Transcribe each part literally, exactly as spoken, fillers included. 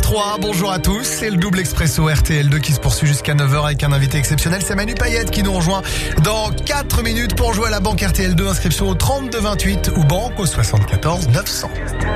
trois, bonjour à tous. C'est le double expresso R T L deux qui se poursuit jusqu'à neuf heures avec un invité exceptionnel. C'est Manu Payette qui nous rejoint dans quatre minutes pour jouer à la banque R T L deux. Inscription au trente-deux vingt-huit ou banque au soixante-quatorze neuf cents.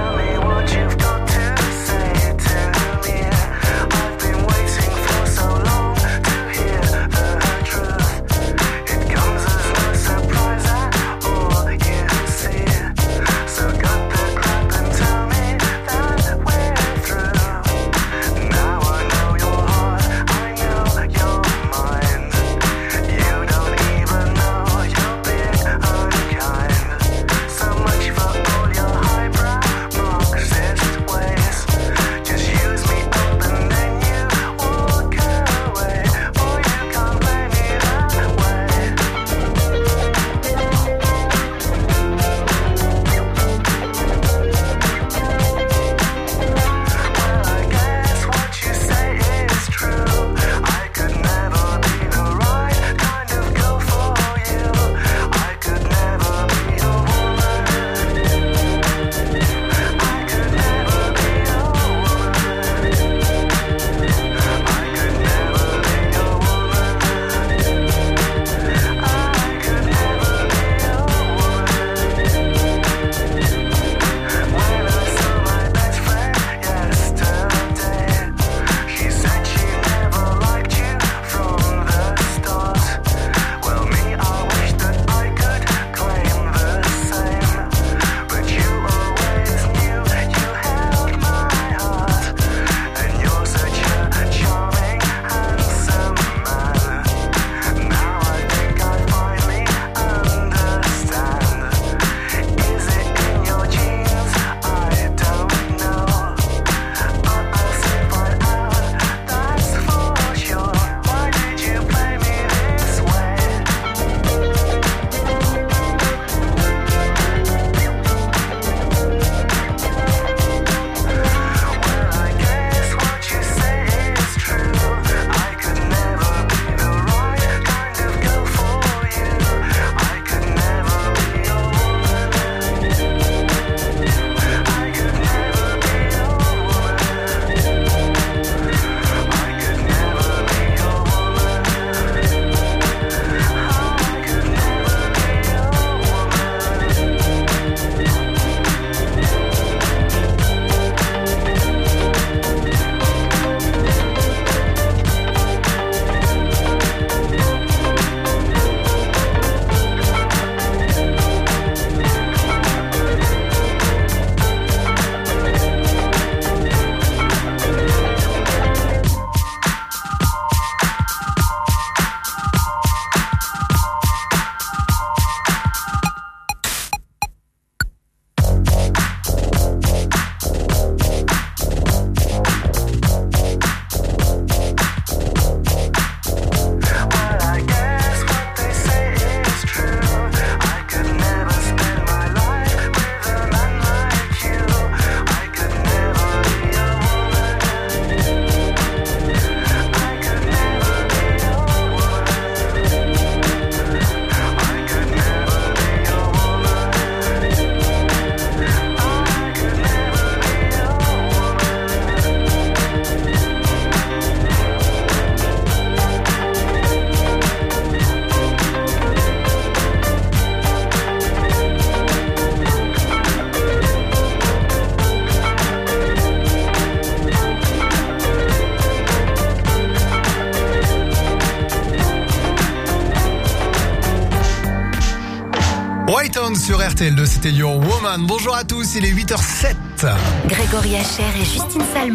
Whitehorn sur R T L deux, c'était Your Woman. Bonjour à tous, il est huit heures zéro sept. Grégory Hacher et Justine Salmon.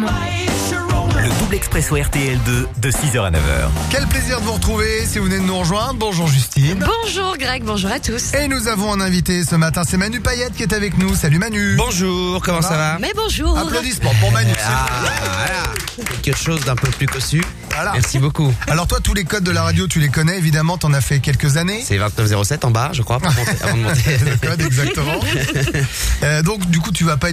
Le double expresso R T L deux de six heures à neuf heures. Quel plaisir de vous retrouver si vous venez de nous rejoindre. Bonjour Justine. Bonjour Greg, bonjour à tous. Et nous avons un invité ce matin, c'est Manu Payette qui est avec nous. Salut Manu. Bonjour, comment ça va? Mais bonjour. Applaudissements pour Manu. Ah, voilà. Quelque chose d'un peu plus cossu. Voilà. Merci beaucoup. Alors toi, tous les codes de la radio, tu les connais évidemment, t'en as fait quelques années. C'est vingt-neuf zéro sept en bas, je crois, pour monter, avant de monter. Le code, exactement. euh, donc du coup, tu vas pas être surpris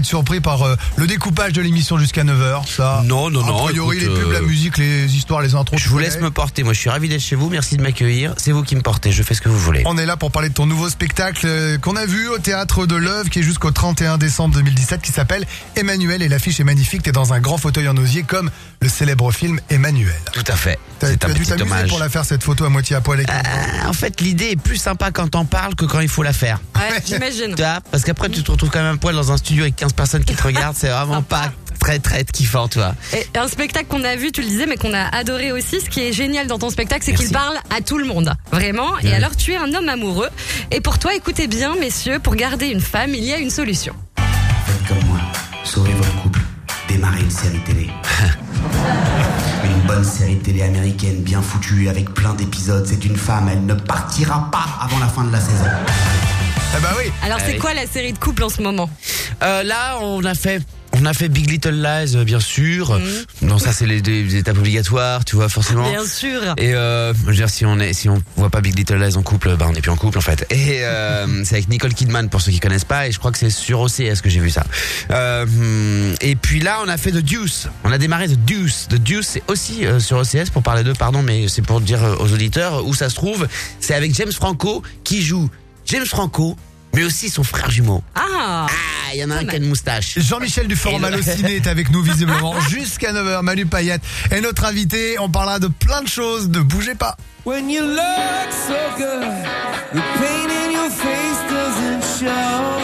par euh, le découpage de l'émission jusqu'à neuf heures. Ça, Non, non, non. a priori, écoute, les pubs, euh, la musique, les histoires, les intros. Je tu vous connais. laisse me porter. Moi, je suis ravi d'être chez vous. Merci de m'accueillir. C'est vous qui me portez. Je fais ce que vous voulez. On est là pour parler de ton nouveau spectacle euh, qu'on a vu au Théâtre de l'Oeuvre qui est jusqu'au trente et un décembre deux mille dix-sept qui s'appelle Emmanuel et l'affiche est magnifique. T'es dans un grand fauteuil en osier comme le célèbre film Emmanuel. Tout à fait. T'as, C'est tu un as dû petit t'amuser hommage. pour la faire cette photo à moitié à poil avec Euh, en fait, l'idée est plus sympa quand t'en parles que quand il faut la faire. Ouais, j'imagine. Tu vois, parce qu'après, tu te retrouves quand même un poil dans un studio avec quinze personnes qui te regardent. C'est vraiment pas très, très kiffant, tu vois. Et un spectacle qu'on a vu, tu le disais, mais qu'on a adoré aussi. Ce qui est génial dans ton spectacle, c'est Merci. qu'il parle à tout le monde. Vraiment. Et Ouais. alors, tu es un homme amoureux. Et pour toi, écoutez bien, messieurs, pour garder une femme, il y a une solution. Faites comme moi, sauvez votre couple, démarrez une série télé. Une bonne série télé américaine bien foutue avec plein d'épisodes. C'est une femme, elle ne partira pas avant la fin de la saison. Ah bah oui. Alors, c'est oui. quoi la série de couple en ce moment? Euh, là, on a fait, on a fait Big Little Lies, euh, bien sûr. Non, ça c'est les, les- les étapes obligatoires, tu vois, forcément. Bien sûr. Et euh, je veux dire, si on est, si on voit pas Big Little Lies en couple, bah on n'est plus en couple en fait. Et euh, c'est avec Nicole Kidman pour ceux qui connaissent pas. Et je crois que c'est sur O C S que j'ai vu ça. Euh, et puis là, on a fait The Deuce. On a démarré The Deuce. The Deuce, c'est aussi euh, sur O C S pour parler d'eux, pardon, mais c'est pour dire euh, aux auditeurs où ça se trouve. C'est avec James Franco qui joue James Franco, mais aussi son frère jumeau. Ah. Ah, il y en a un Pas qui a une moustache. Jean-Michel Dufort Et le- Allociné est avec nous visiblement jusqu'à neuf heures. Manu Payette est notre invité. On parlera de plein de choses. Ne bougez pas. When you look so good, the pain in your face doesn't show.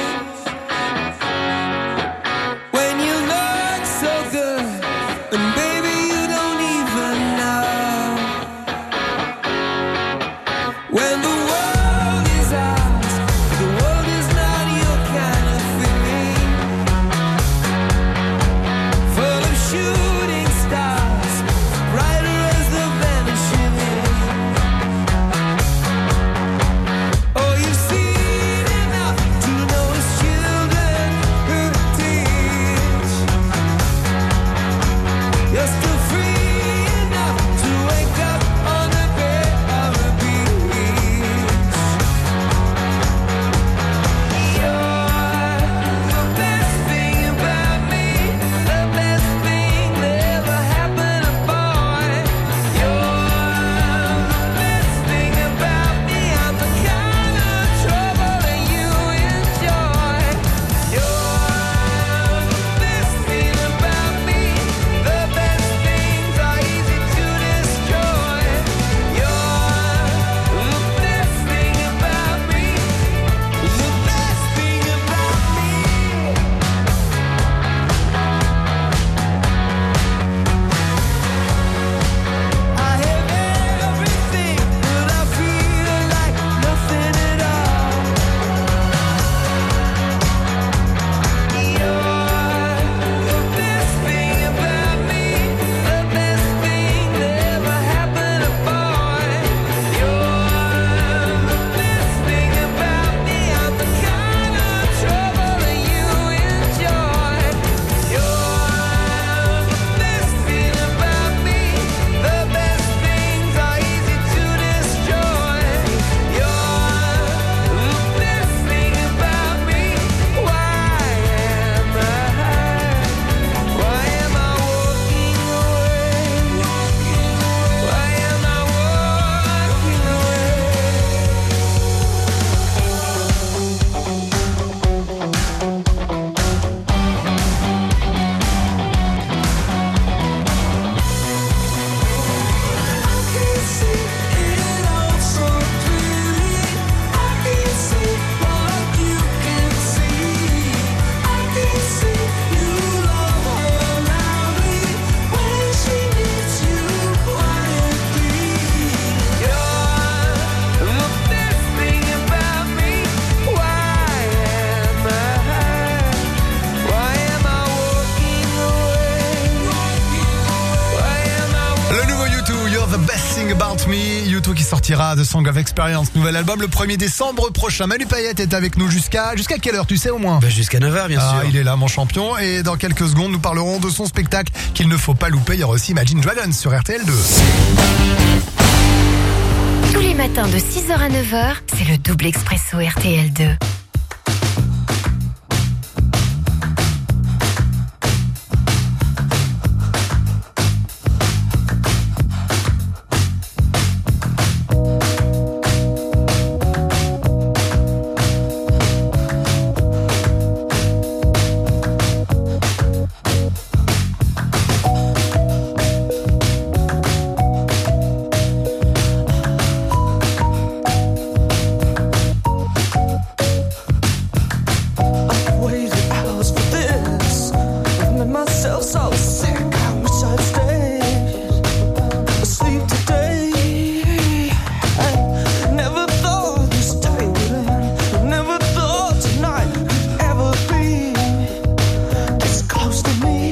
When you look so good, and baby you don't even know. When the world is ours, the world is not your kind of thing. Full of shooting stars, brighter as the vanishing light. Oh, you've seen enough to notice children who teach. You're still free enough to wake up on the bed of a beach. You're the best thing about me, the best thing that ever happened to boy. You're the best thing about me, I'm the kind of trouble that you enjoy. You're the best thing about me, the best things are easy to destroy. You're the best thing about me, the best thing about me. I have everything, but I feel like nothing at all. You're the best thing about me, the best thing that ever happened to boy. You're the best thing about me, I'm the kind of trouble that you enjoy. You're the best thing about me, the best things are easy to destroy. You're the best thing about me. Why am I? Why am I walking away? Why am I walking away? I can see it all so clearly. I can see what you can see. I can see you love her loudly when she needs you quietly. You're the best thing about me. Why am I? Why am I walking away? Why am I? Le nouveau U deux, You're the best thing about me. U deux qui sortira de Song of Experience, nouvel album le premier décembre prochain. Manu Payette est avec nous jusqu'à jusqu'à quelle heure, tu sais au moins? Bah, jusqu'à neuf heures, bien Ah, sûr. il est là, mon champion. Et dans quelques secondes, nous parlerons de son spectacle qu'il ne faut pas louper. Il y aura aussi Imagine Dragons sur R T L deux. Tous les matins de six heures à neuf heures, c'est le double expresso R T L deux. felt so sick. I wish I'd stayed asleep today. I never thought this day would end. Never thought tonight could ever be this close to me.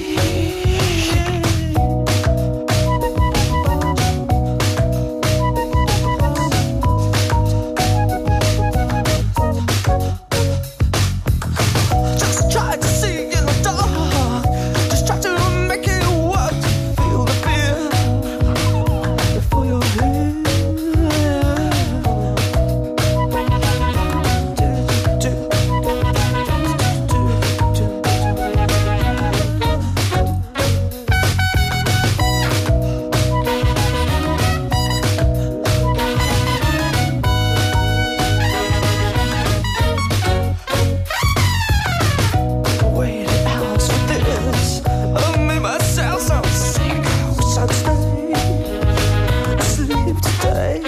Just try to see in the dark. Just try to make it work. Feel the fear before you're here. Waited hours for this. I made myself so sick. I wish I'd stay asleep today.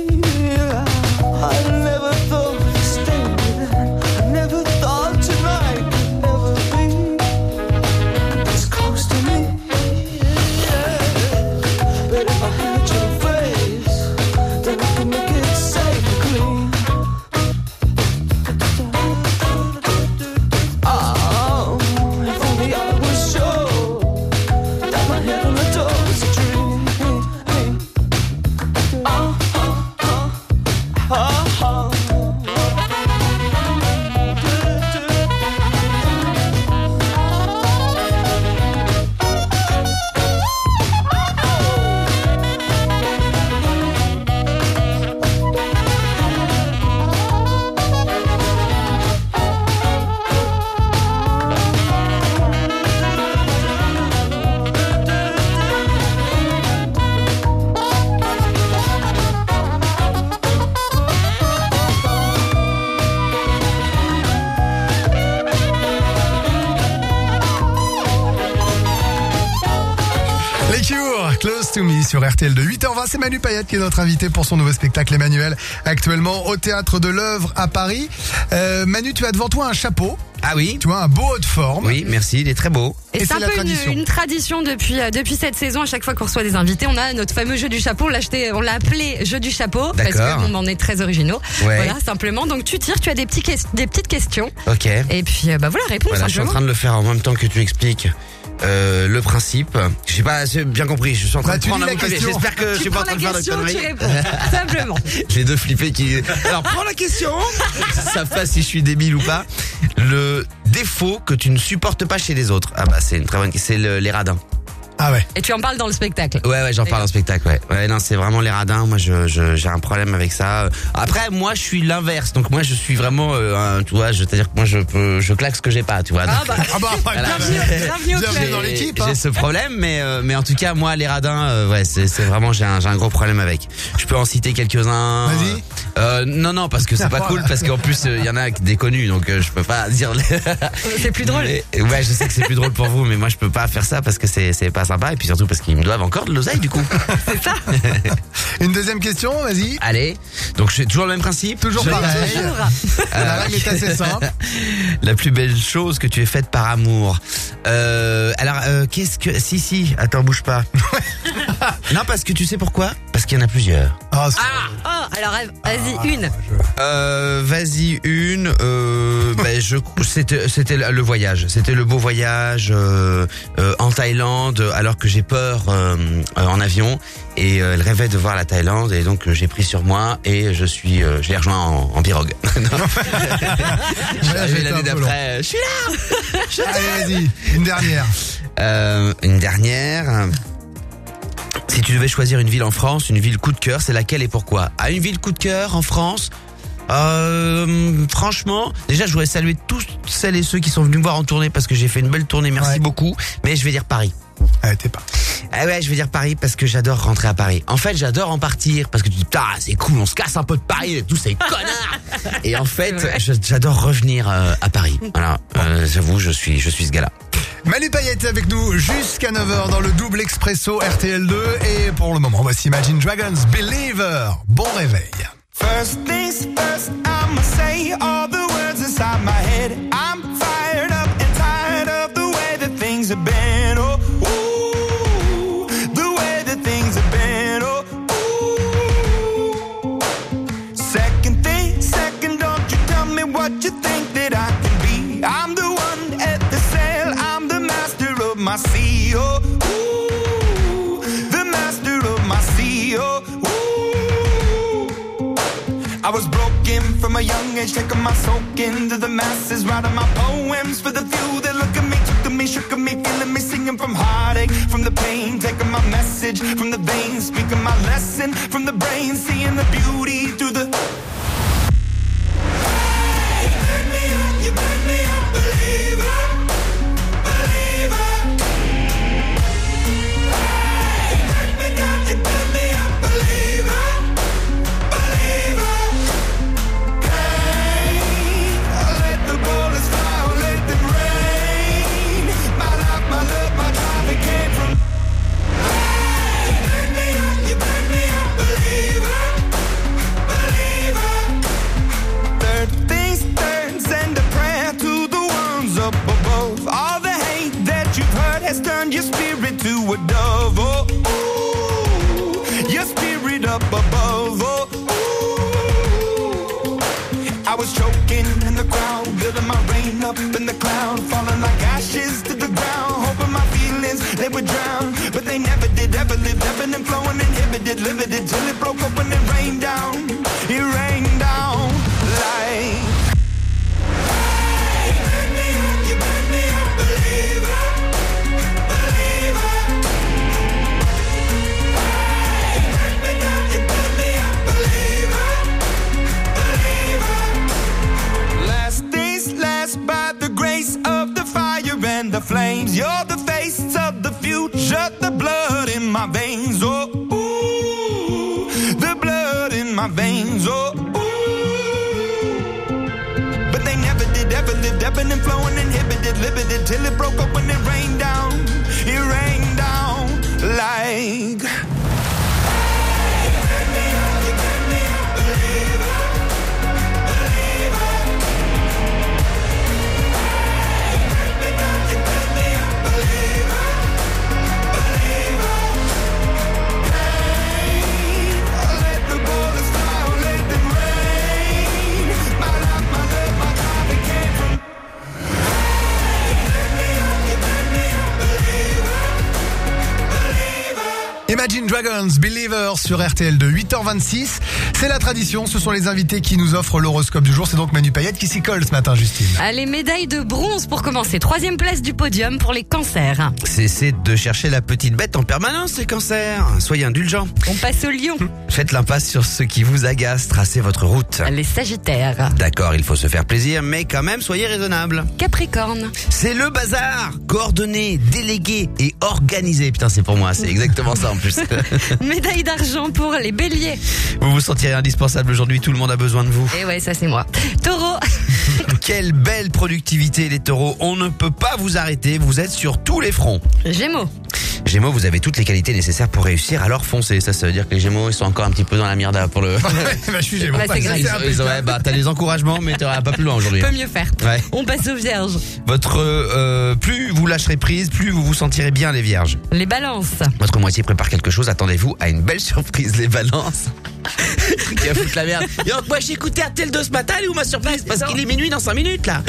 I never thought this day would end. I never thought tonight could ever be this close to me. But if I had your face, then I could make it safe and clean. Oh, if only I was sure that my head on the door was a dream. Oh, oh, oh, oh, oh. Les Cure, Close to Me sur R T L de huit heures vingt. C'est Manu Payette qui est notre invité pour son nouveau spectacle Emmanuel, actuellement au Théâtre de l'Œuvre à Paris. Euh, Manu, tu as devant toi un chapeau. Ah oui. Tu vois, un beau haut de forme. Oui, merci, il est très beau. Et, Et c'est c'est un la peu tradition. une, une tradition depuis euh, depuis cette saison. À chaque fois qu'on reçoit des invités, on a notre fameux jeu du chapeau. On l'a acheté, on l'a appelé jeu du chapeau parce D'accord. qu'on en est très originaux. Ouais. Voilà, simplement. Donc tu tires, tu as des petits ques- des petites questions. Ok. Et puis euh, bah voilà, réponse Voilà, je suis en simplement. train de le faire en même temps que tu expliques euh, le principe. Je sais pas, j'ai bien compris. Je suis en train Bah, de tu prendre lis un la bout de papier. question. J'espère que je Tu suis pas en prends train la de faire de question, tu conneries. réponds. Simplement. Les deux flippés qui. Alors prends la question. Ils savent pas si je suis débile ou pas. Le défaut que tu ne supportes pas chez les autres. Ah bah c'est une très bonne. C'est le- les radins. Ah ouais. Et tu en parles dans le spectacle. Ouais, ouais, j'en parle en spectacle, ouais. Ouais, non, c'est vraiment les radins. Moi, je, je, j'ai un problème avec ça. Après, moi, je suis l'inverse. Donc, moi, je suis vraiment, euh, un, tu vois, je, c'est-à-dire que moi, je peux, je claque ce que j'ai pas, tu vois. Ah Donc, bah, Ah bah, Voilà. bienvenue, bienvenue au Bienvenue club. dans j'ai- l'équipe, hein. J'ai ce problème, mais, euh, mais en tout cas, moi, les radins, euh, ouais, c'est, c'est vraiment, j'ai un, j'ai un gros problème avec. Je peux en citer quelques-uns. Vas-y. Euh, non, non, parce que c'est pas Voilà. cool, parce qu'en plus, il y en a des connus, donc euh, je peux pas dire. les- C'est plus drôle. Mais- ouais, je sais que c'est plus drôle pour vous, mais moi, je peux pas faire ça parce que c'est, c'est pas sympa, et puis surtout parce qu'ils me doivent encore de l'oseille, du coup. C'est ça. Une deuxième question, vas-y. Allez, donc je fais toujours le même principe. Toujours Je- pareil. Toujours. La règle est assez simple. La plus belle chose que tu aies faite par amour. Euh, alors, euh, qu'est-ce que... Si, si, attends, bouge pas. Non, parce que tu sais pourquoi? Parce qu'il y en a plusieurs. Ah, c'est- Oh, alors vas-y, une. Euh, vas-y, une. Euh, ben, je, c'était, c'était le voyage. C'était le beau voyage euh, euh, en Thaïlande, alors que j'ai peur euh, euh, en avion. Et euh, elle rêvait de voir la Thaïlande, et donc euh, j'ai pris sur moi et je suis, euh, je l'ai rejoint en, en pirogue. Non. Je suis Voilà, arrivé j'étais l'année un peu d'après. Je suis là. Allez, vas-y. Une dernière. Euh, une dernière. Si tu devais choisir une ville en France, une ville coup de cœur, c'est laquelle et pourquoi? Ah, une ville coup de cœur en France. Euh, franchement, déjà je voudrais saluer tous celles et ceux qui sont venus me voir en tournée parce que j'ai fait une belle tournée, merci Ouais. beaucoup. Mais je vais dire Paris. Allez, t'es pas. Ah ouais, je vais dire Paris parce que j'adore rentrer à Paris. En fait, j'adore en partir parce que tu dis, putain, c'est cool, on se casse un peu de Paris et tous ces connards. Et en fait, C'est vrai. je- j'adore revenir euh, à Paris. Voilà, euh, j'avoue, je suis, je suis ce gars-là. Manu Payette est avec nous jusqu'à neuf heures dans le double expresso R T L deux. Et pour le moment, voici Imagine Dragons Believer. Bon réveil. First things first, I'ma say all the words inside my head. I'm fired up and tired of the way that things have been. oh, ooh, the way that things have been, oh, ooh. Second thing, second, don't you tell me what you think that I can be. I'm the one at the sail, I'm the master of my sea, oh, ooh, the master of my sea, oh, ooh. I was broken from a young age, taking my soak into the masses, writing my poems for the few that look at me, took to me, shook at me, feeling me, singing from heartache, from the pain, taking my message from the veins, speaking my lesson from the brain, seeing the beauty through the. Hey, you burn me up, you burn me up, believer, believer. Hey, you burn me down, you burn me up, believer, believer. Let the bullets fly, or let them rain. My life, my love, my drive, it came from. Hey, you burn me up, you burn me up, believer, believer. Third things third, send a prayer to the ones up above. All the hate that you've heard has turned your spirit to a dove. Oh, ooh, your spirit up above. Oh, ooh. I was choking in the crowd, building my rain up in the cloud, falling like ashes to the ground, hoping my feelings they would drown, but they never did, ever lived, ebbing and flowing, inhibited, limited, till it broke open and rained down, it rained down like. Hey, you burn me up, you burn me up, believer, believer. Hey, you burn me down, you burn me up, believer, believer. Last days last by the grace of the fire and the flames. You're the face of the future, the blood in my veins. Oh, ooh, the blood in my veins. Oh, ooh. But they never did, ever lived, ebbing and flowing, inhibited, limited, till it broke open and rained down. It rained down like. Hey, you burn me up, you burn me up, believer, believer. Hey, you burn me down, you burn me up, believer, believer. Hey, let the bullets fly, or let them rain. My life, my love, my drive, it came from. Hey, you burn me up, you burn me up, believer, believer. Imagine Dragons, Believer sur R T L deux, huit heures vingt-six. C'est la tradition, ce sont les invités qui nous offrent l'horoscope du jour. C'est donc Manu Payette qui s'y colle ce matin, Justine. Allez, médaille de bronze pour commencer. Troisième place du podium pour les cancers. Cessez de chercher la petite bête en permanence, les cancers. Soyez indulgents. On passe au lion. Faites l'impasse sur ce qui vous agace, tracez votre route. Les sagittaires. D'accord, il faut se faire plaisir, mais quand même, soyez raisonnable. Capricorne. C'est le bazar. Coordonné, délégué et organisé. Putain, c'est pour moi, c'est exactement ça en plus. Médaille d'argent pour les béliers. Vous vous sentirez indispensable aujourd'hui, tout le monde a besoin de vous. Et ouais, ça c'est moi. Taureau. Quelle belle productivité les taureaux, on ne peut pas vous arrêter, vous êtes sur tous les fronts. Gémeaux. Gémeaux, vous avez toutes les qualités nécessaires pour réussir, alors foncez. Ça, ça veut dire que les Gémeaux, ils sont encore un petit peu dans la merde pour le... bah, je suis Gémeaux. Bah, c'est Ça, grave. Ils- un ils- peu- ouais, bah, t'as des encouragements, mais t'auras pas plus loin aujourd'hui. Peut mieux faire. Ouais. On passe aux vierges. Votre, euh, plus vous lâcherez prise, plus vous vous sentirez bien, les vierges. Les balances. Votre moitié prépare quelque chose, attendez-vous à une belle surprise, les balances. Truc qui va foutre la merde. Et donc, moi, j'ai écouté R T L deux ce matin, elle est où ma surprise? Parce qu'il est minuit dans cinq minutes, là.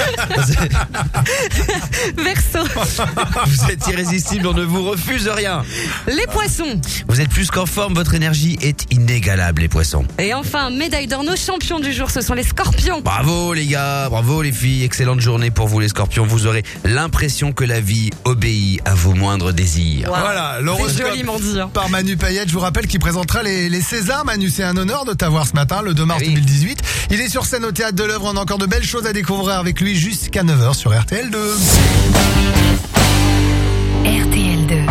Verseau. Vous êtes irrésistible, on ne vous refuse rien. Les poissons. Vous êtes plus qu'en forme, votre énergie est inégalable, les poissons. Et enfin, médaille d'or, nos champions du jour, ce sont les scorpions. Bravo les gars, bravo les filles, excellente journée pour vous les scorpions. Vous aurez l'impression que la vie obéit à vos moindres désirs. Wow. Voilà, C'est l'horoscope joliment dit. hein. par Manu Payette. Je vous rappelle qu'il présentera les, les Césars. Manu, c'est un honneur de t'avoir ce matin, le deux mars Oui. deux mille dix-huit. Il est sur scène au Théâtre de l'Œuvre. On a encore de belles choses à découvrir avec lui jusqu'à neuf heures sur R T L deux. R T L deux.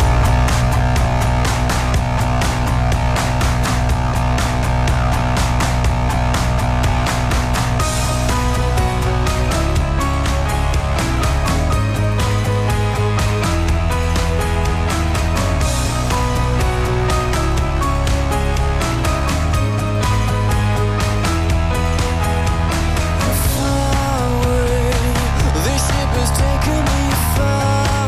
This ship has taken me far.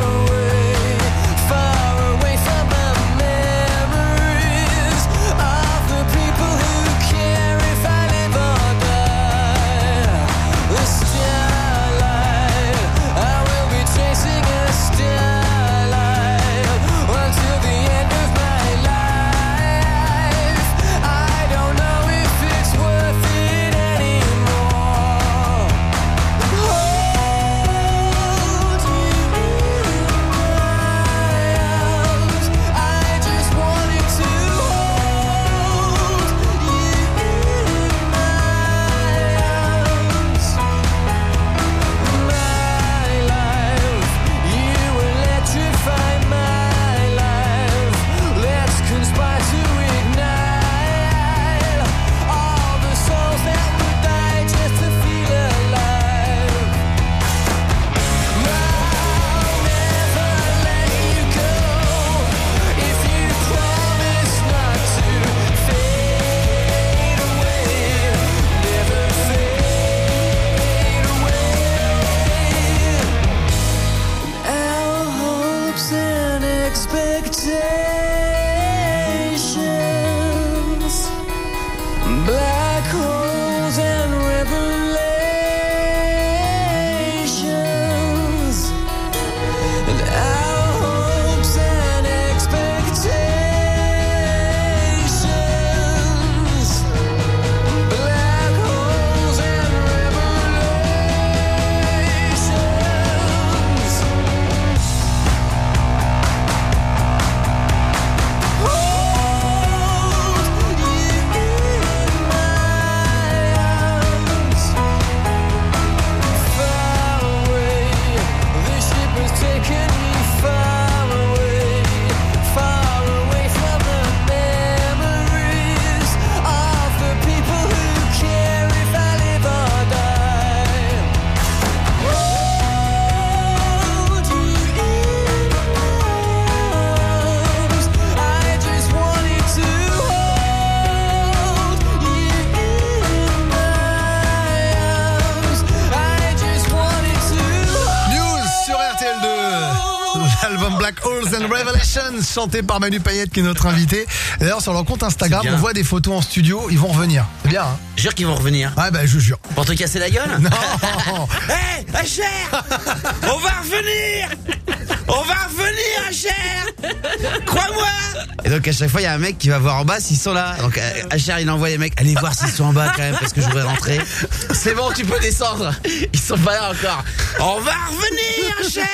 expectations, black holes and revelations, and our hopes and expectations, black holes and revelations. Hold you in my arms, far away. The ship has taken me far away, far away from the memories of the people who care if I live or die. Hold you in my arms. I just wanted to hold you in my arms. I just wanted to hold. News sur R T L deux. L'album Black Holes and Revelations, chanté par Manu Payette, qui est notre invité. D'ailleurs, sur leur compte Instagram, C'est bien. on voit des photos en studio. Ils vont revenir. C'est bien, hein? Jure qu'ils vont revenir. Ouais, bah, je jure. Pour te casser la gueule? Non. Hé, Asher, on va revenir. On va revenir, Asher. Crois-moi. Et donc à chaque fois, il y a un mec qui va voir en bas s'ils sont là. Donc euh, Asher, il envoie les mecs, allez voir s'ils sont en bas quand même parce que je voudrais rentrer. C'est bon, tu peux descendre. Ils sont pas là encore. On va revenir, Asher.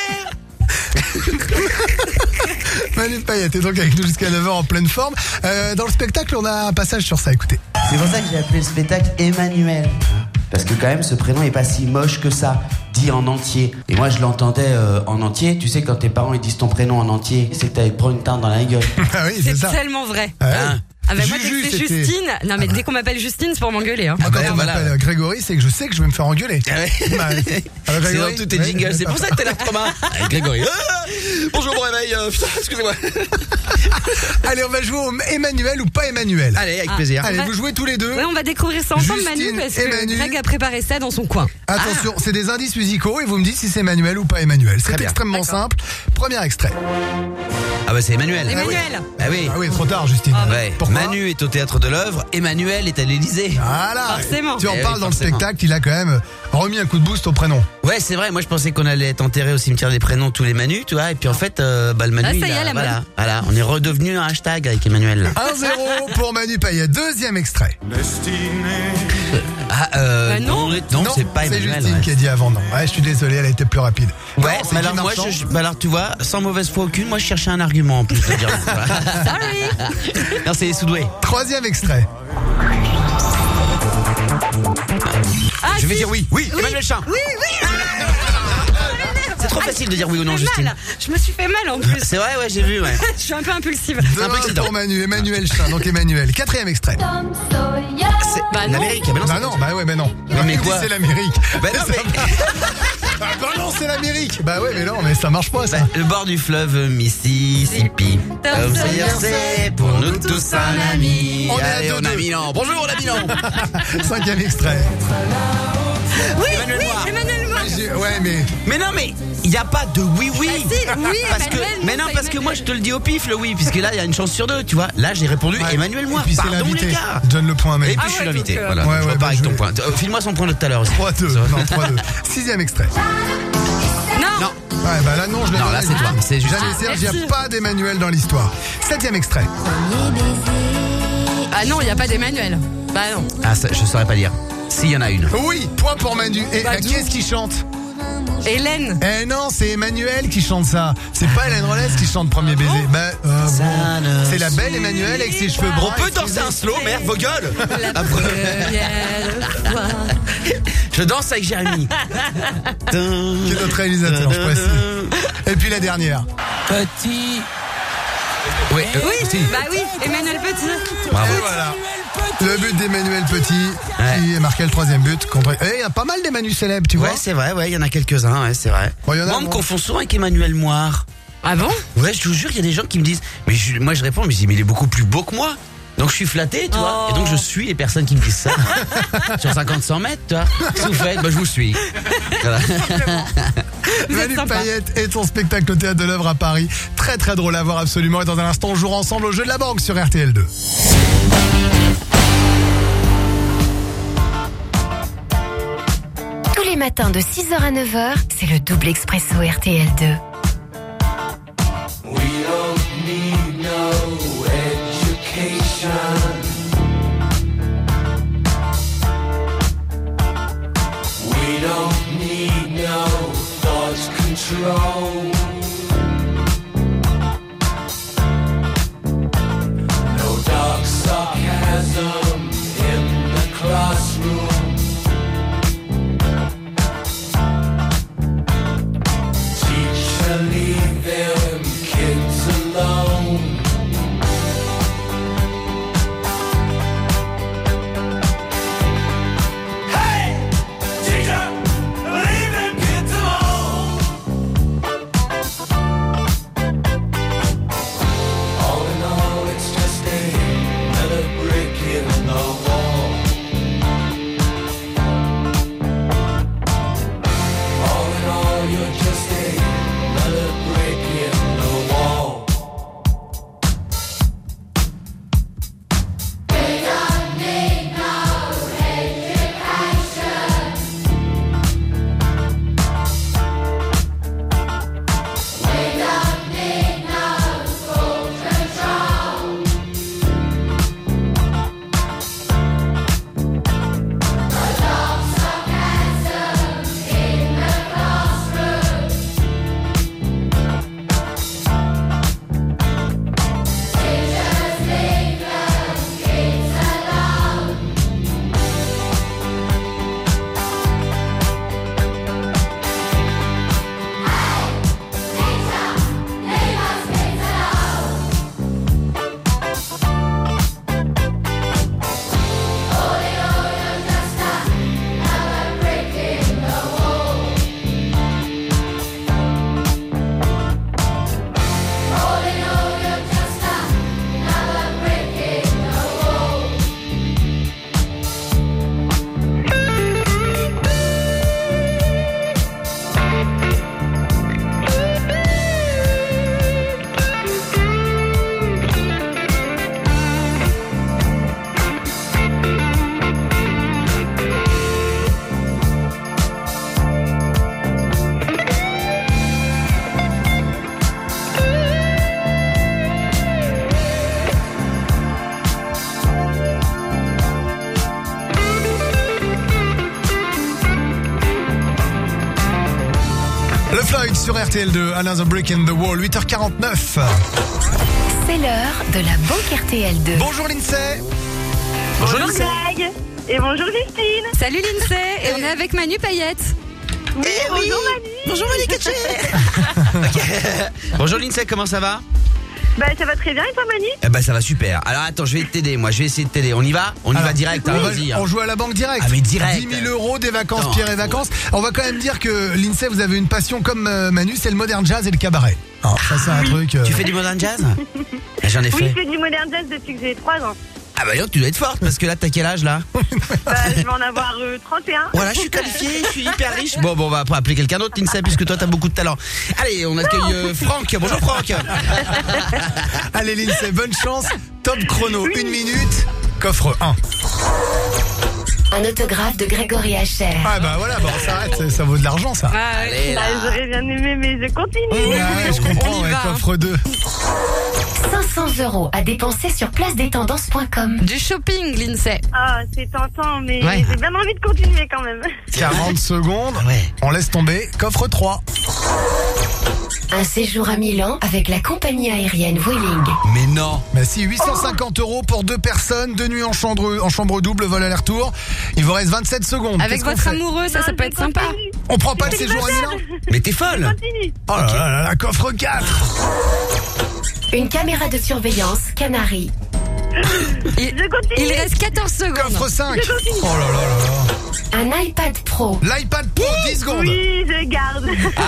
Manu Payette est donc avec nous jusqu'à neuf heures en pleine forme. Euh, dans le spectacle, on a un passage sur ça, écoutez. C'est pour ça que j'ai appelé le spectacle Emmanuel. Parce que quand même, ce prénom est pas si moche que ça, dit en entier. Et moi, je l'entendais euh, en entier. Tu sais, quand tes parents ils disent ton prénom en entier, c'est que t'allais te prendre une tarte dans la gueule. Ah oui, c'est C'est ça. tellement vrai. Ah ouais. Hein. Ah bah moi dès Juju, que c'est c'était- Justine, non mais dès qu'on m'appelle Justine c'est pour m'engueuler hein. Moi, quand bah, on voilà. m'appelle Grégory, c'est que je sais que je vais me faire engueuler. Ah ouais. Bah, alors, C'est Grégory, dans tous tes ouais, jingles, c'est pour ça que t'es là trop mal. Avec Grégory. Ah, bonjour, bon réveil. euh, putain, excusez-moi. Allez, on va jouer au Emmanuel ou pas Emmanuel. Allez, avec Ah. plaisir. Allez, va- vous jouez tous les deux. Ouais, on va découvrir ça ensemble Justine Manu parce et que Manu. Greg a préparé ça dans son coin. Attention, c'est des indices musicaux et vous me dites si c'est Emmanuel ou pas Emmanuel. C'est bien. extrêmement D'accord. simple. Premier extrait. Ah bah c'est Emmanuel. Emmanuel. Ah oui. Ah oui, trop tard, Justine. Ouais. Pourquoi Manu est au théâtre de l'œuvre, Emmanuel est à l'Élysée. Voilà. Forcément. Tu en Eh parles oui, dans forcément. le spectacle, il a quand même remis un coup de boost au prénom. Ouais, c'est vrai. Moi, je pensais qu'on allait être enterré au cimetière des prénoms tous les Manu, tu vois. Et puis en fait, euh, bah le Manu, Ah, ça il y est, a- la voilà, mode. voilà, on est redevenu un hashtag avec Emmanuel. là. un zéro pour Manu Payette. Deuxième extrait. Ah, euh, Bah non. non, c'est pas c'est Emmanuel. Justine ouais. qui a dit avant non. Ouais, je suis désolé, elle a été plus rapide. Ouais, Non, c'est mais Guy alors moi, Marchand. je, bah alors tu vois, sans mauvaise foi aucune, moi je cherchais un argument en plus de dire. Sorry. Non, c'est Soudoué. Troisième extrait. Ah, Je vais si. dire oui. Oui, Emmanuel Chin. Oui, oui. C'est trop facile de dire oui ou non, Je me suis fait Justine. mal. Je me suis fait mal en plus. C'est vrai, ouais, j'ai vu, ouais. Je suis un peu impulsive. Deux Un peu un excitant. pour Manu, Emmanuel Chin, donc Emmanuel. Quatrième extrait. C'est Bah non. l'Amérique. Ah, bah non, Bah c'est- non, bah ouais, mais non. Non, mais Oui, quoi c'est l'Amérique. Bah non, mais- Ah bah non, c'est l'Amérique. Bah ouais, mais non, mais ça marche pas ça. Bah, le bord du fleuve Mississippi. Comme c'est dire, c'est pour nous tous un ami. On est à Allez, deux on a deux. Milan. Bonjour, on a Milan. Cinquième extrait. Oui, Emmanuel oui, Moir. Emmanuel Moir. J'ai- Ouais, mais Mais non, mais il n'y a pas de oui oui. Ah, si, oui, parce que, Emmanuel, mais non, c'est parce que Emmanuel. moi je te le dis au pif le oui, puisque là il y a une chance sur deux, tu vois. Là j'ai répondu Ouais. Emmanuel Moir. Et puis c'est Pardon l'invité. les gars. Donne le point à Et mec. puis Ah je suis ouais, l'invité. donc, euh, Voilà, ouais, je ouais, repars bah, avec je ton vais- point. Euh, File-moi son point de tout à l'heure aussi. trois deux. Non, trois deux. Sixième extrait. Non. Non, Ouais, bah là, non, je l'ai non, donné là à c'est Justine. toi. C'est juste. Jeanne et Serge, il n'y a merci. pas d'Emmanuel dans l'histoire. Septième extrait. Ah non, il n'y a pas d'Emmanuel. Bah non. Ah, ça, je saurais pas dire. S'il y en a une. Oui, point pour Manu. Et Bah, euh, qui d'où est-ce qui chante? Hélène. Eh non, c'est Emmanuel qui chante ça. C'est pas Hélène Rollès qui chante Premier baiser. Bah, euh, Ça bon. ne C'est la belle Emmanuel avec ses cheveux bruns. On peut danser un slow, merde, vos gueules. La Après. première fois. Je danse avec Jérémy. Qui est notre réalisateur, je précise. Et puis la dernière. Petit. Oui, euh, Oui, si. bah oui, Emmanuel Petit. Bravo. Et voilà. Le but d'Emmanuel Petit, Ouais. qui a marqué le troisième but contre. Eh, il y a pas mal d'Emmanuel célèbres, tu vois. Ouais, c'est vrai, ouais, il y en a quelques-uns, ouais, c'est vrai. Bon, il y en a Moi, on me moins. confond souvent avec Emmanuel Moir. Ah bon? Ouais, je vous jure, il y a des gens qui me disent, mais je- moi je réponds, mais je dis, mais il est beaucoup plus beau que moi. Donc je suis flatté, tu vois. Oh. Et donc je suis les personnes qui me disent ça. Sur cinquante cent mètres, tu vois. Qu'est-ce que vous faites? Bah je vous suis. Voilà. Vous êtes Manu sympa. Payette et son spectacle au Théâtre de l'Œuvre à Paris. Très très drôle à voir absolument. Et dans un instant, on jouera ensemble au jeu de la banque sur R T L deux. Tous les matins de six heures à neuf heures, c'est le double expresso R T L deux. We don't need no education. We don't need no thought control. No dark sarcasm in the classroom. Teacher, leave them kids alone. Hey, teacher, leave them kids alone. All in all, it's just another brick in the wall. All in all, you're just another brick in the wall. Le Floyd sur R T L deux, Another Brick in the Wall, huit heures quarante-neuf. C'est l'heure de la banque R T L deux. Bonjour Lindsay. Bonjour Bonjour Lindsay. Greg et bonjour Justine. Salut Lindsay. Et on est avec Manu Payette. Oui, bonjour Manu. Bonjour Manu Ok. Bonjour Lindsay, comment ça va? Bah ça va très bien et toi Manu? Eh ben ça va super. Alors attends, je vais t'aider, moi je vais essayer de t'aider. On y va? On y Alors, va direct, hein, on, va- vas-y. hein. on joue à la banque direct. Ah, mais direct. dix mille euros des vacances, Attends, Pierre et faut- vacances. On va quand même dire que Lindsay, vous avez une passion comme euh, Manu, c'est le modern jazz et le cabaret. Alors, ça c'est un truc. euh, Tu fais du modern jazz? Ah, J'en ai Oui, fait. je fais du modern jazz depuis que j'ai trois ans. Ah bah donc tu dois être forte parce que là t'as quel âge là? Bah, je vais en avoir euh, trente et un. Voilà, je suis qualifié, je suis hyper riche. Bon, bon, on va appeler quelqu'un d'autre, Lindsay, puisque toi t'as beaucoup de talent. Allez, on accueille euh, Franck. Bonjour Franck. Allez Lindsay, bonne chance. Top chrono, une minute. Coffre un. Un autographe de Grégory Hacher. Ah bah voilà, bah on s'arrête, ça, ça vaut de l'argent ça. Ah, Allez Bah, là. j'aurais bien aimé mais je continue. Ouais, je comprends, On y ouais, va, hein. coffre deux. cinq cents euros à dépenser sur place des tendances point com. Du shopping, Lindsay. Ah, c'est tentant mais Ouais. j'ai bien envie de continuer quand même. quarante secondes. Ouais. On laisse tomber. Coffre trois. Un séjour à Milan avec la compagnie aérienne Vueling. Mais non. Bah si, huit cent cinquante euros pour deux personnes, deux nuits en chambre, en chambre double, vol aller-retour. Il vous reste vingt-sept secondes. Avec Qu'est-ce qu'on votre fait amoureux, ça, Non, ça peut je être sympa. continue. On prend pas le séjour à Milan? Mais t'es folle. Continue. Oh là là là là, coffre quatre. Une caméra de surveillance Canary. Il, Je continue. il reste quatorze secondes. Coffre cinq. Oh là là là Un iPad Pro. là. L'iPad Pro, dix secondes. Oui, je garde.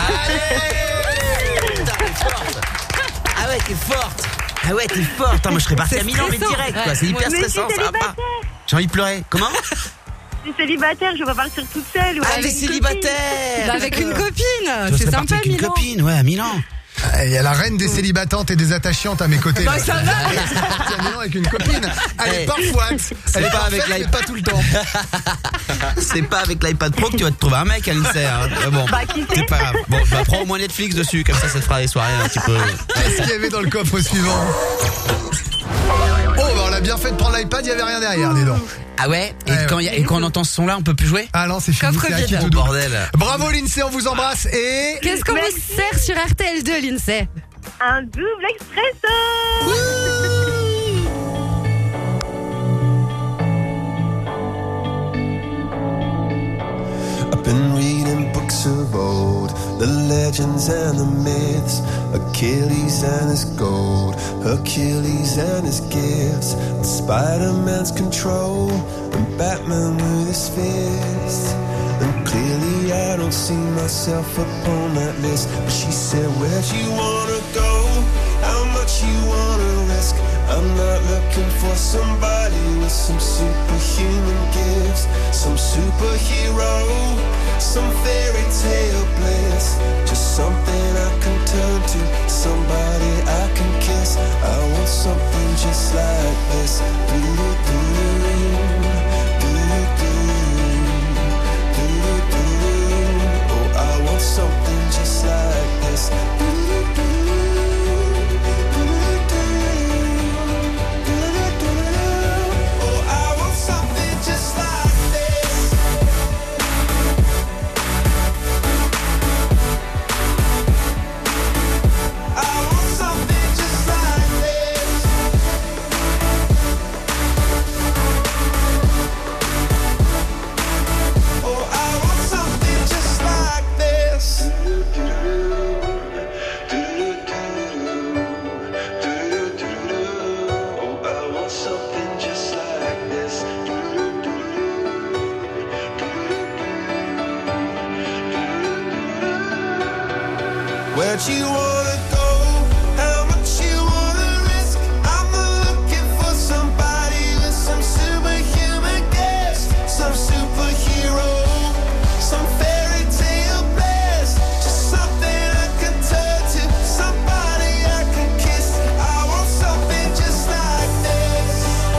Allez. Putain, t'es forte. Ah ouais, t'es forte. Ah ouais, t'es forte. Attends, moi je serais parti C'est à Milan, mais stressant. direct, quoi. Ouais. C'est hyper Mais je suis stressant, ça va pas. célibataire. J'ai envie de pleurer. Comment? je suis célibataire, je vais pas partir toute seule. ou Ah, avec t'es une copine. célibataire. Bah, avec une copine. Je C'est serais parti sympa, avec une Milan. copine, ouais, à Milan. Ah, il y a la reine des célibatantes et des attachantes à mes côtés. Bah, là. ça va. Tiens, Milan avec une copine. Elle est Hey. parfaite. Elle est pas pas avec avec l'iPad. pas tout le temps. C'est pas avec l'iPad Pro que tu vas te trouver un mec, Alice. Hein. Mais bon, Bah, qui c'est sait pas grave. Bon, bah, prends au moins Netflix dessus, comme ça, ça te fera des soirées un petit peu. Qu'est-ce qu'il y avait dans le coffre suivant? Oh, bah on l'a bien fait de prendre l'iPad, il y avait rien derrière, dis donc. Ah ouais. Et Ouais, quand, ouais. y a- et quand on entend ce son-là, on peut plus jouer. Ah non, c'est fini, Coffre c'est acquis vide. tout Oh double. bordel. Bravo Lindsay, on vous embrasse et... Qu'est-ce qu'on vous sert sur R T L deux, Lindsay? Un double expresso. I've been reading books of old, the legends and the myths, Achilles and his gold, Hercules and his gifts, and Spider-Man's control, and Batman with his fist. And clearly I don't see myself upon that list. But she said, where'd you wanna go? How much you wanna risk? I'm not looking for somebody with some superhuman gifts, some superhero, some fairy tale bliss, just something I can turn to, somebody I can kiss. I want something just like this. Do-do-do-do, do-do-do, do-do-do. Oh, I want something just like this. Do-do-do. Where'd you wanna go? How much you wanna risk? I'm not looking for somebody with some superhuman gifts, some superhero, some fairy tale bliss, just something I can turn to, somebody I can kiss. I want something just like this.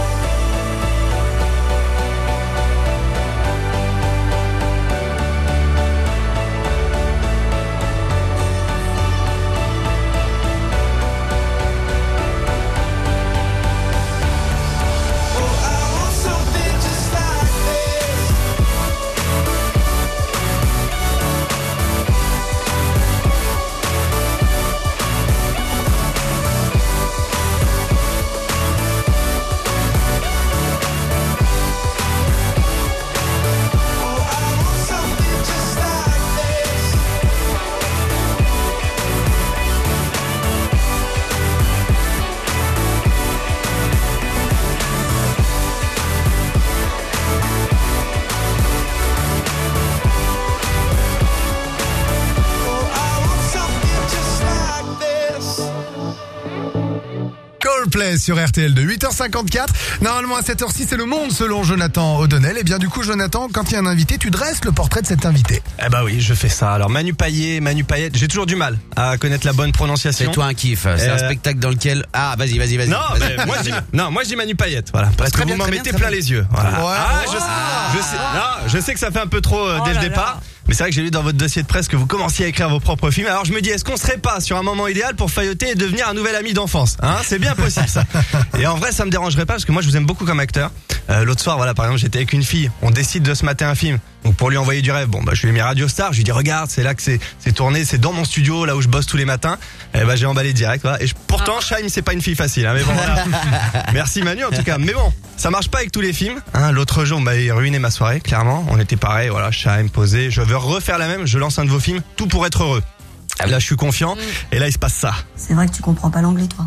Coldplay sur R T L deux, huit heures cinquante-quatre. Normalement à cette heure-ci c'est le monde selon Jonathan O'Donnell. Et bien du coup Jonathan, quand il y a un invité, tu dresses le portrait de cet invité. Eh bah oui, je fais ça. Alors Manu Payet, Manu Payette, j'ai toujours du mal à connaître la bonne prononciation. C'est toi un kiff. C'est Euh, un spectacle dans lequel. Ah, vas-y, vas-y, vas-y. Non, Vas-y. mais moi je dis, non, moi je dis Manu Payette, voilà, parce très que bien, vous m'en très mettez bien, plein très les yeux. Voilà. Ouais. Ah, je, je sais, non, je sais que ça fait un peu trop euh, Oh dès là le départ, mais c'est vrai que j'ai lu dans votre dossier de presse que vous commenciez à écrire vos propres films. Alors je me dis, est-ce qu'on serait pas sur un moment idéal pour failloter et devenir un nouvel ami d'enfance, hein? C'est bien possible ça. Et en vrai, ça me dérangerait pas parce que moi je vous aime beaucoup comme acteur. Euh, L'autre soir, voilà, par exemple, j'étais avec une fille, on décide de se mater un film. Donc pour lui envoyer du rêve, bon bah je lui ai mis Radio Star, je lui ai dit regarde, c'est là que c'est c'est tourné, c'est dans mon studio là où je bosse tous les matins. Et bah j'ai emballé direct, voilà. Et je, pourtant Shaim c'est pas une fille facile, hein, mais bon voilà. Merci Manu en tout cas. Mais bon, ça marche pas avec tous les films. Hein. L'autre jour, on m'a ruiné ma soirée, clairement. On était pareil, voilà, Shaim posé. Je veux refaire la même, je lance un de vos films, tout pour être heureux. Là je suis confiant, et là il se passe ça. C'est vrai que tu comprends pas l'anglais, toi.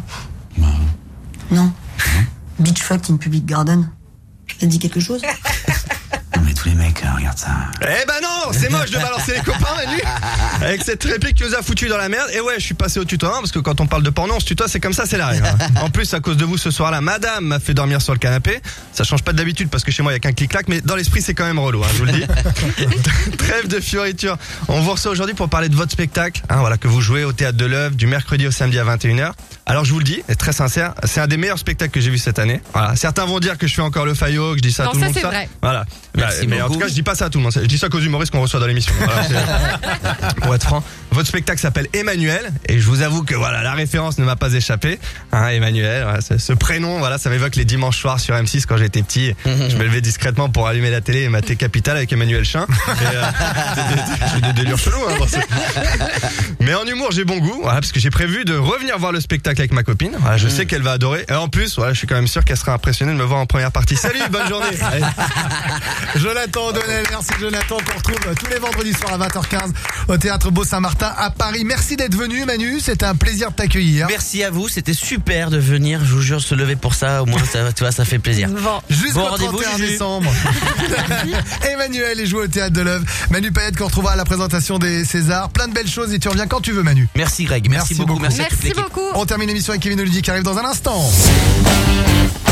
Non. Beach fucked in public garden. Ça te dit quelque chose? Non mais tout tous les mecs, hein, regarde ça. Eh ben non, c'est moche de balancer les copains, Manu. Avec cette réplique qui nous a foutu dans la merde. Et ouais, je suis passé au tutoiement parce que quand on parle de porno, on se tutoie, c'est comme ça, c'est la règle. Hein. En plus, à cause de vous ce soir-là, madame m'a fait dormir sur le canapé. Ça change pas d'habitude parce que chez moi, il y a qu'un clic-clac, mais dans l'esprit, c'est quand même relou, hein, je vous le dis. Trêve de fioritures. On vous reçoit aujourd'hui pour parler de votre spectacle, hein, voilà, que vous jouez au Théâtre de l'Œuvre du mercredi au samedi à vingt et une heures. Alors je vous le dis, et très sincère, c'est un des meilleurs spectacles que j'ai vu cette année. Voilà. Certains vont dire que je fais encore le faillot, que je dis ça à Non, tout le ça, monde. c'est ça. vrai. Voilà. Merci Bah, mais en beaucoup. tout cas, je dis pas ça à tout le monde. Je dis ça qu'aux humoristes qu'on reçoit dans l'émission. Voilà, c'est- pour être franc, votre spectacle s'appelle Emmanuel, et je vous avoue que voilà, la référence ne m'a pas échappé. Hein, Emmanuel, voilà, ce, ce prénom, voilà, ça m'évoque les dimanches soirs sur M six quand j'étais petit. Je me levais discrètement pour allumer la télé et mater Capital avec Emmanuel Chin. Et, euh, j'ai des délires chelous. Hein, dans ce- Mais en humour, j'ai bon goût, voilà, parce que j'ai prévu de revenir voir le spectacle avec ma copine. Voilà, je sais qu'elle va adorer. Et en plus, voilà, je suis quand même sûr qu'elle sera impressionnée de me voir en première partie. Salut, bonne journée. Allez. Jonathan O'Donnell, merci Jonathan, qu'on retrouve tous les vendredis soirs à vingt heures quinze au Théâtre Beau-Saint-Martin à Paris. Merci d'être venu Manu, c'était un plaisir de t'accueillir. Merci à vous, c'était super de venir. Je vous jure, se lever pour ça, au moins, ça, tu vois, ça fait plaisir. Bon. Jusqu'au Bon rendez-vous, trente et un Juju. décembre. Emmanuel est joué au Théâtre de l'Œuvre. Manu Payette qu'on retrouvera à la présentation des Césars. Plein de belles choses et tu reviens quand tu veux Manu. Merci Greg, merci, Merci beaucoup, beaucoup. merci à toute Merci l'équipe. beaucoup. On termine l'émission avec Kevin Oludi qui arrive dans un instant.